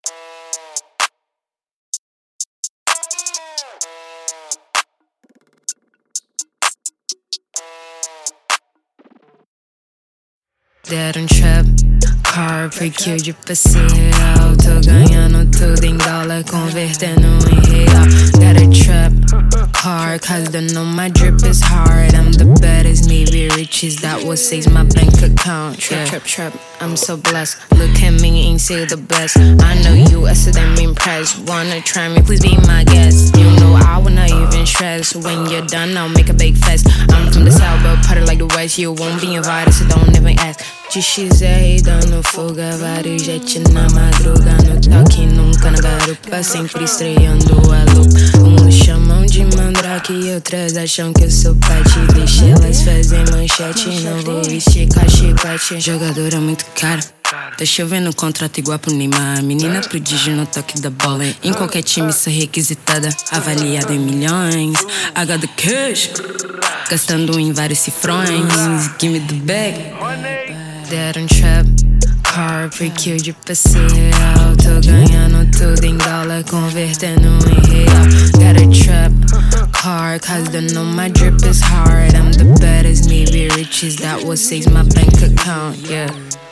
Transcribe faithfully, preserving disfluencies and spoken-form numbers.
Deram trap, car, porque de passeio real. Tô ganhando tudo em dólar, convertendo em real. Got a trap, car, cause they know my drip is hard. I'm the baddest, maybe riches, that what saves my bank account. Trap, trap, trap, I'm so blessed. Look at me and say the best. I know you, I said I'm impressed. Wanna try me, please be my guest. You know I will not even stress. When you're done, I'll make a big fest. I'm from the south, but party like the west. You won't be invited, so don't even ask. De X R dando fuga, vários jet na madruga. No toque, nunca na garupa, sempre estreando a lupa. Uns chamam de mandrake e outras acham que eu sou pate. Deixa elas fazer manchete, não vou esticar chicote. Jogadora muito cara, tá chovendo contrato igual pro Neymar. Menina prodígio no toque da bola. Em qualquer time sou requisitada, avaliada em milhões. I got the cash, gastando em vários cifrões. Give me the bag. Deram trap, car, porque eu de passeio real. Tô ganhando tudo em dólar, convertendo em real. Got a trap, car, cause they know my drip is hard. I'm the baddest, maybe riches, that what saves my bank account, yeah.